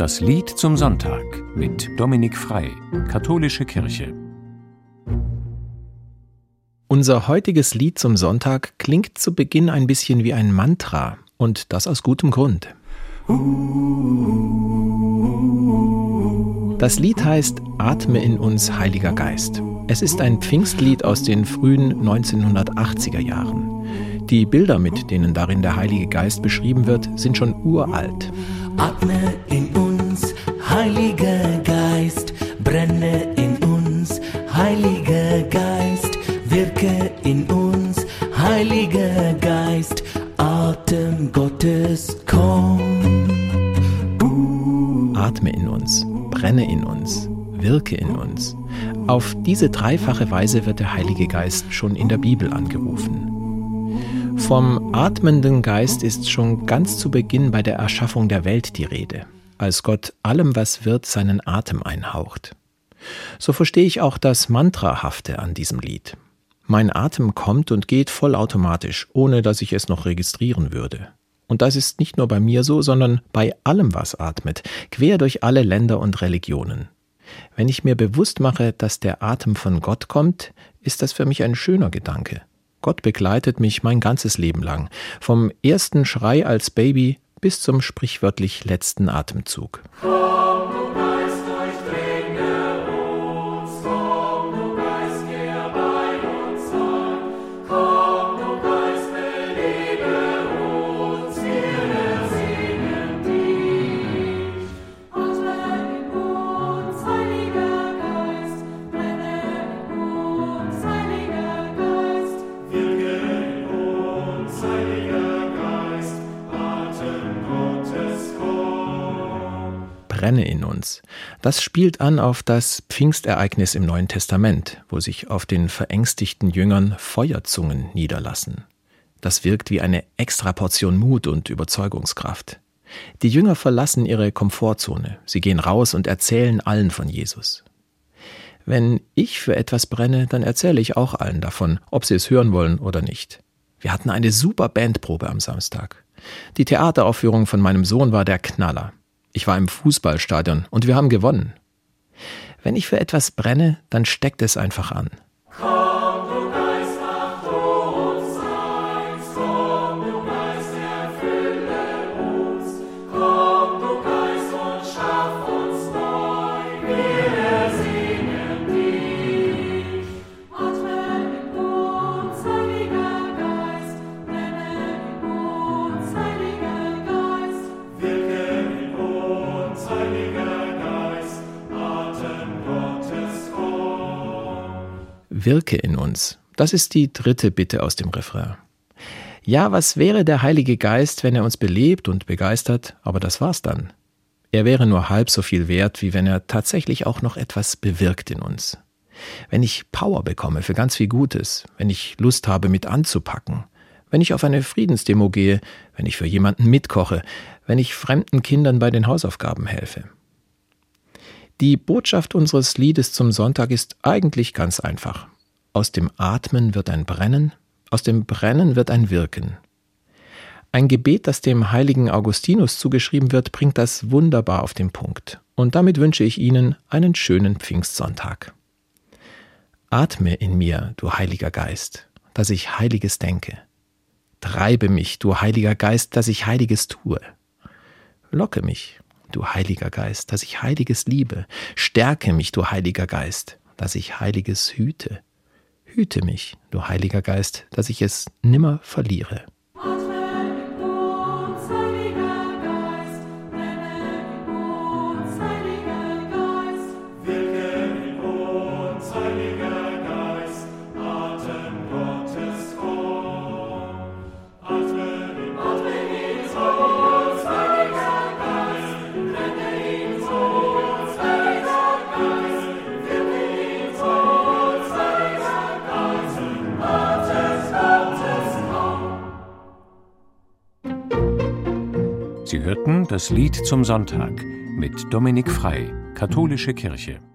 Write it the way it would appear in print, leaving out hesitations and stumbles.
Das Lied zum Sonntag mit Dominik Frei, Katholische Kirche. Unser heutiges Lied zum Sonntag klingt zu Beginn ein bisschen wie ein Mantra, und das aus gutem Grund. Das Lied heißt »Atme in uns, Heiliger Geist«. Es ist ein Pfingstlied aus den frühen 1980er Jahren. Die Bilder, mit denen darin der Heilige Geist beschrieben wird, sind schon uralt. Atme in uns, Heiliger Geist, brenne in uns, Heiliger Geist, wirke in uns, Heiliger Geist, Atem Gottes, komm. Atme in uns, brenne in uns, wirke in uns. Auf diese dreifache Weise wird der Heilige Geist schon in der Bibel angerufen. Vom atmenden Geist ist schon ganz zu Beginn bei der Erschaffung der Welt die Rede, als Gott allem, was wird, seinen Atem einhaucht. So verstehe ich auch das Mantrahafte an diesem Lied. Mein Atem kommt und geht vollautomatisch, ohne dass ich es noch registrieren würde. Und das ist nicht nur bei mir so, sondern bei allem, was atmet, quer durch alle Länder und Religionen. Wenn ich mir bewusst mache, dass der Atem von Gott kommt, ist das für mich ein schöner Gedanke. Gott begleitet mich mein ganzes Leben lang, vom ersten Schrei als Baby bis zum sprichwörtlich letzten Atemzug. Brenne in uns. Das spielt an auf das Pfingstereignis im Neuen Testament, wo sich auf den verängstigten Jüngern Feuerzungen niederlassen. Das wirkt wie eine Extraportion Mut und Überzeugungskraft. Die Jünger verlassen ihre Komfortzone. Sie gehen raus und erzählen allen von Jesus. Wenn ich für etwas brenne, dann erzähle ich auch allen davon, ob sie es hören wollen oder nicht. Wir hatten eine super Bandprobe am Samstag. Die Theateraufführung von meinem Sohn war der Knaller. Ich war im Fußballstadion und wir haben gewonnen. Wenn ich für etwas brenne, dann steckt es einfach an. Komm, du Geist, mach du uns eins. Komm, du Geist, erfülle uns. Komm, du Geist, und schaff uns neu. Wir singen dich. Atme in uns, Heiliger Geist. Brenne in uns, Heiliger Geist. Wirke in uns, Heiliger Geist. Atem Gottes, komm. Wirke in uns. Das ist die dritte Bitte aus dem Refrain. Ja, was wäre der Heilige Geist, wenn er uns belebt und begeistert, aber das war's dann. Er wäre nur halb so viel wert, wie wenn er tatsächlich auch noch etwas bewirkt in uns. Wenn ich Power bekomme für ganz viel Gutes, wenn ich Lust habe, mit anzupacken, wenn ich auf eine Friedensdemo gehe, wenn ich für jemanden mitkoche, wenn ich fremden Kindern bei den Hausaufgaben helfe. Die Botschaft unseres Liedes zum Sonntag ist eigentlich ganz einfach. Aus dem Atmen wird ein Brennen, aus dem Brennen wird ein Wirken. Ein Gebet, das dem heiligen Augustinus zugeschrieben wird, bringt das wunderbar auf den Punkt. Und damit wünsche ich Ihnen einen schönen Pfingstsonntag. Atme in mir, du Heiliger Geist, dass ich Heiliges denke. Treibe mich, du Heiliger Geist, dass ich Heiliges tue. Locke mich, du Heiliger Geist, dass ich Heiliges liebe. Stärke mich, du Heiliger Geist, dass ich Heiliges hüte. Hüte mich, du Heiliger Geist, dass ich es nimmer verliere. Atme in uns, Heiliger Geist. Brenne in uns, Heiliger Geist. Wirke in uns, Heiliger Geist. Atem Gottes, komm. Atme in uns, Heiliger Geist. Brenne in uns, Heiliger Geist. Wirke in uns, Heiliger Geist. Atem Gottes, komm. Sie hörten das Lied zum Sonntag mit Dominik Frei, Katholische Kirche.